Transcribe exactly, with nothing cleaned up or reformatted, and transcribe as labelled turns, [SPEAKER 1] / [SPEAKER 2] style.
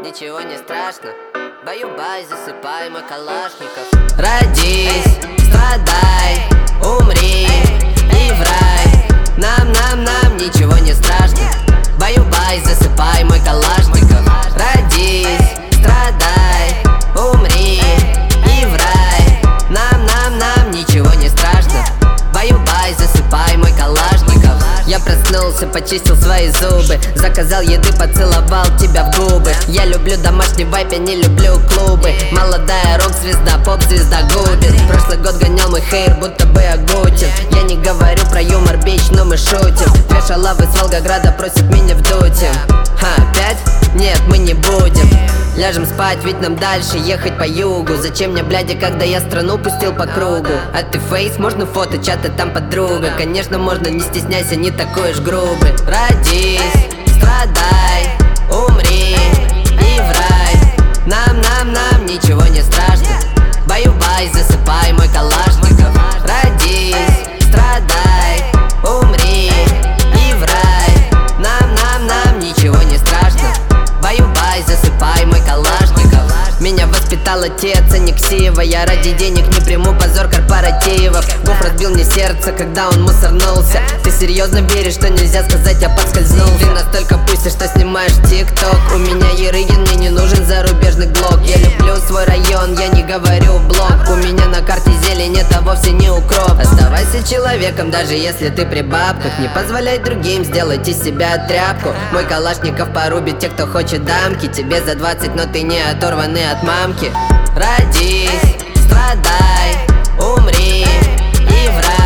[SPEAKER 1] ничего не страшно. Баю-бай, засыпай мой калашников. Родись, страдай, умри и в рай. Нам, нам, нам ничего не страшно. Баю-бай, засыпай мой калашников. Родись, страдай, умри и в рай. Нам, нам, нам ничего не страшно. Баю-бай, засыпай мой калашников. Я проснулся, почистил свои зубы, заказал еды, поцеловал тебя в губы. Я люблю домашний вайп, я не люблю клубы. Молодая рок-звезда, поп-звезда губит. Прошлый год гонял мой хейр, будто бы Агутин. Я не говорю про юмор, бич, но мы шутим. Две шалавы с Волгограда просят меня вдуть им. Ха, опять? Нет, мы не будем. Ляжем спать, ведь нам дальше ехать по югу. Зачем мне, блядя, когда я страну пустил по кругу? А ты фейс, можно фото, чаты, там подруга. Конечно, можно, не стесняйся, не такой уж грубый. Родись, страдай, умри и в рай. Нам, нам, нам ничего не страшно. Баю-бай, засыпай мой калашников. Родись, страдай, умри и в рай. Нам, нам, нам ничего не страшно. Баю-бай, засыпай мой калашников. Меня воспитал отец, а не ксива. Я ради денег не приму позор корпоративов. Гоф разбил мне сердце, когда он мусорнулся. Ты серьезно веришь, что нельзя сказать, я подскользнулся? Ты настолько пусишь, что снимаешь тик-ток. У меня Ерыгин, мне не нужен зарубежный глок. Я люблю свой район, я не говорю блок. У меня на карте зелень, это вовсе не укроп. Оставайся человеком, даже если ты при бабках. Не позволяй другим сделать из себя тряпку. Мой калашников порубит тех, кто хочет дамки. Тебе за двадцать, но ты не оторванный от мамки. Родись, страдай, умри и в рай.